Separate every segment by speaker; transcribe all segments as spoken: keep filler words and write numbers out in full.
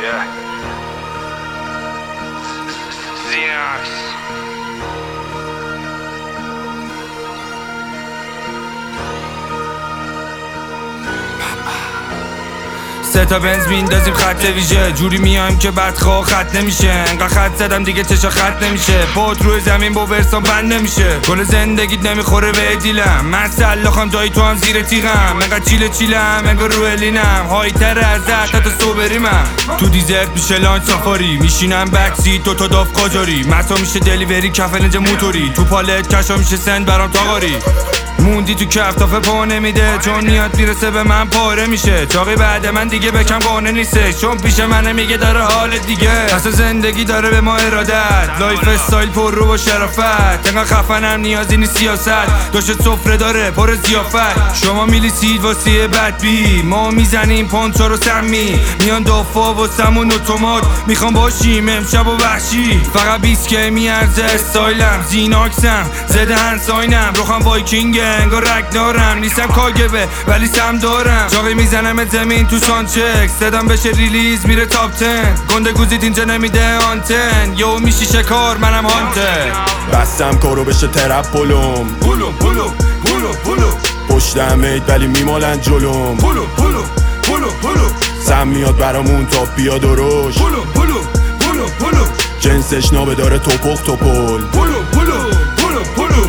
Speaker 1: Yeah. Xenos.
Speaker 2: سه تا بنز میندازیم خط ویژه، جوری میایم که بدخواه خط نمیشه. انقدر خط زدم دیگه چشا خط نمیشه، پات روی زمین با ورسان بند نمیشه. گل زندگیت نمیخوره به دیلم، من سلاخم دایی تو هم زیر تیغم. انقدر چیله چیلم انگار رو الینم، های تر از ده تا صبریمم. تو دیزرت میشه لانچ سافاری، میشینم بکسی تو تا داف قاجاری. مسا میشه دلیوری کف نج موتوری، تو پالت کشا میشه سند برام تاغاری. موندی تو کفتافه پا نمیده، چون نیاد میرسه به من پاره میشه. چاقی بعد من دیگه بکم قانه نیسته، چون پیش منه میگه داره حال دیگه. اصلا زندگی داره به ما ارادت، لایف استایل پر رو و شرافت. انقدر خفنم نیازی نیست سیاست، داشت سفره داره پر ضیافت. شما میلیسید واسه بدبی، ما میزنیم پانچا رو سمی. میان دافا واسمون اتومات، میخوام باشیم امشب و وحشی. فقط بیست که میارزه استایلم، زیناکسم زده هنساینم. روخم وایکینگه انگار رگنارم، نیستم کاگبه ولی سم دارم. چاقی میزنم زمین تو سانچک، صدام بشه ریلیز میره تاپ تن. گنده گوزید اینجا نمیده آنتن، یو میشی شکار منم هانتر.
Speaker 3: بستم کارو بشه ترپ پلوم،
Speaker 2: پلو پلو پلو پلو
Speaker 3: پشتم مید ولی میمالن جلوم.
Speaker 2: پلو پلو پلو پلو
Speaker 3: سم میاد برامون تا بیاد و روش.
Speaker 2: پلو پلو پلو پلو
Speaker 3: جنسش نابه داره توپخ توپل.
Speaker 2: پلو پلو پلو پلو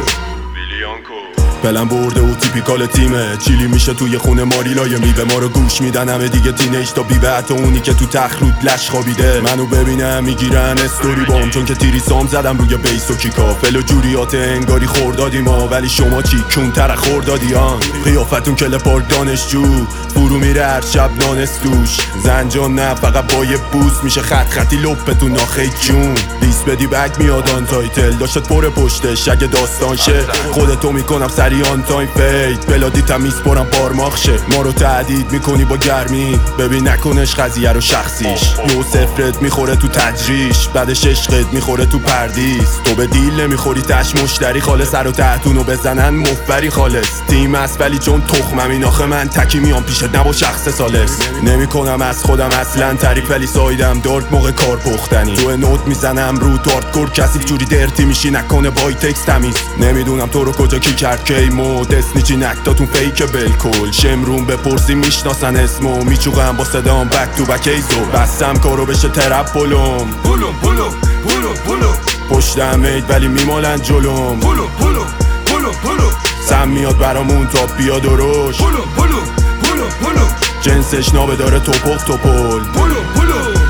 Speaker 3: پلن برده و تیپیکال تیمه، چیلی میشه توی خونه ماریلای میوه. ما رو گوش میدن همه دیگه تینیج تا بیوه، حتی اونی که تو تخرود لش خوابیده. منو ببینم میگیرن استوری بام، چون که تیری سام زدم روی بیس و کیکا. فل و جوریات انگاری خوردادی ما، ولی شما چی کون تر خوردادی آن. قیافتون کل پارک دانشجو، فرو میره هر شب نانستوش. زنجان نه فقط با یه بوس میشه خط خطی لپتون آخه جون. دیس بدی بک میاد آن تایتل، داشت پر پشتش اگه داستان شه. خودتو میکنم آن تایم فید، بلادیتم میسپرم بارماخ شه. ما رو تهدید میکنی با گرمی، ببین نکنش قضیه رو شخصیش. یو سفرت میخوره تو تجریش، بعدش عشقت میخوره تو پردیس. تو به دیل نمیخوری تش مشتری خالص، سر و تحتونو بزنن مفبری خالص. تیم است ولی چون تخمم این آخه من تکی میام پیشت نبا شخص سالس. نمیکنم از خودم اصلا تعریف، ولی سایدم دارک موقع کار پختنی. تو نوت میزنم رو تاردکور، کسی جوری درتی میشی نکنه بای تکست تمیز. نمیدونم تو رو کجا کی کرد کیمو، دسنیچی نکتاتون فیک بلکل. شمرون بپرسی میشناسن اسمو، میچوغم با صدام بک تو بک ایزو. بستم کارو بشه ترپ پلوم،
Speaker 2: پلو پلو پلو پلو
Speaker 3: پشتم مید ولی میمالن جلوم.
Speaker 2: پلو پلو پلو پلو
Speaker 3: سم میاد برامون تا بیاد و روش.
Speaker 2: پلو پلو پلو پلو
Speaker 3: جنسش نابه داره توپخ توپل.
Speaker 2: پلو پلو